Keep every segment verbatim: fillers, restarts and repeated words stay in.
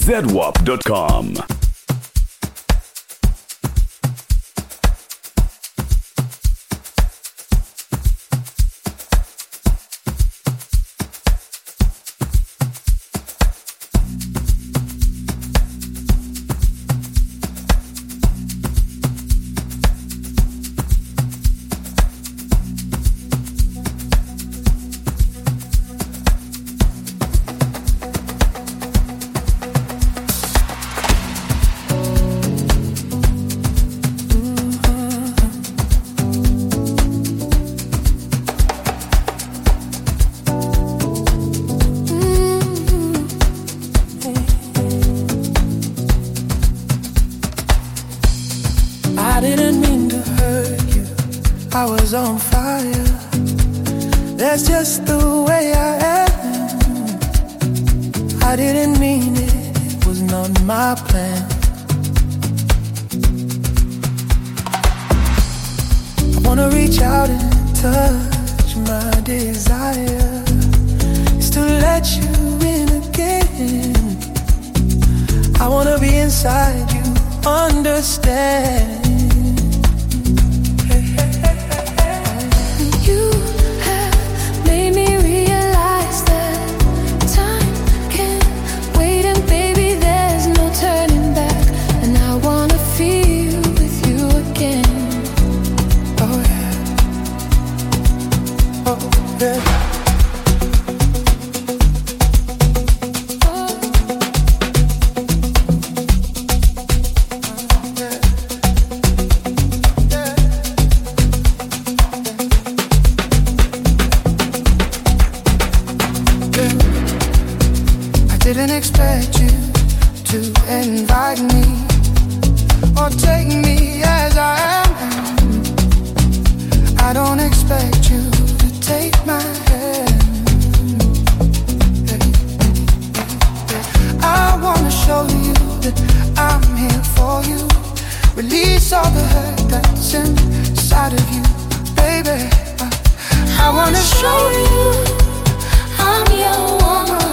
zedwap dot com. On fire, that's just the way I am. I didn't mean it, it was not my plan. I wanna reach out and touch. My desire is to let you in again. I wanna be inside you, understand. Didn't expect you to invite me or take me as I am. I don't expect you to take my hand. I wanna show you that I'm here for you. Release all the hurt that's inside of you, baby. I wanna show you I'm your woman.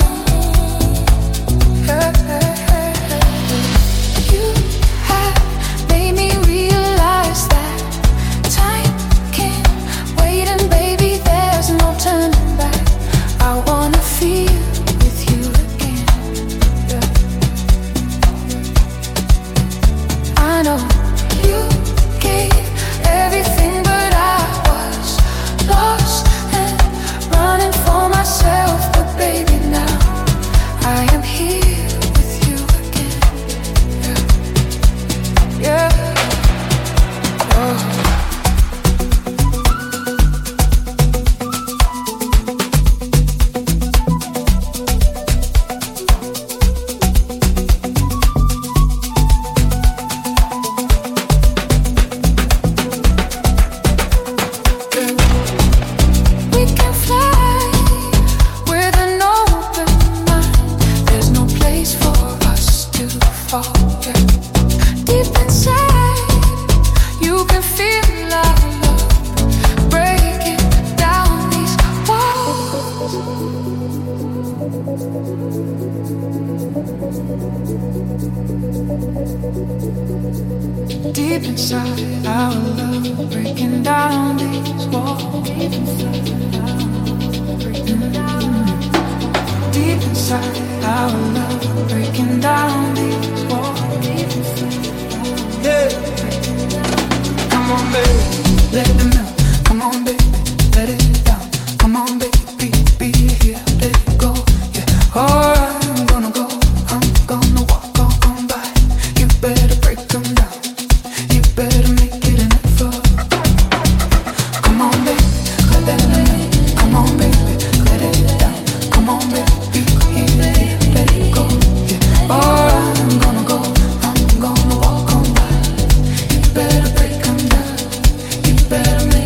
You have made me realize that time can't wait, and baby, there's no turning back. I wanna feel with you again. I know you gave everything, but I was lost and running for myself. But baby, now I am here. Yeah. Oh. We can fly with an open mind. There's no place for us to fall. Yeah. Deep inside, you can feel our love breaking down these walls. Deep inside, our love breaking down these walls. Deep inside, our love breaking down. Deep inside, our love breaking down these walls. Deep inside. Yeah. Come on, baby, let it melt. Come on, baby, let it down. Come on, baby, be, be here, let it go. Yeah. Alright, I'm gonna go. I'm gonna walk on by. You better break them down. You better make it an effort. Come on, baby, let that out. Come on, baby, let it down. Come on, baby, be here, let it go. Yeah. Alright, I'm gonna go. I'm gonna walk on by. You better break them down. You better make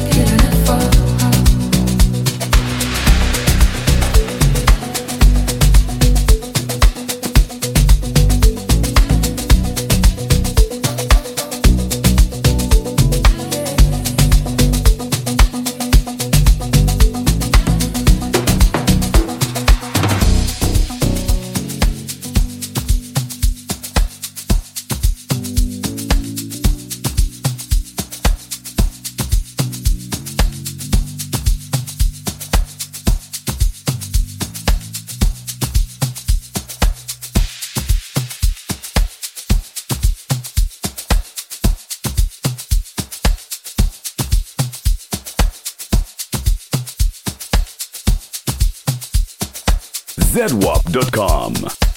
zedwap dot com.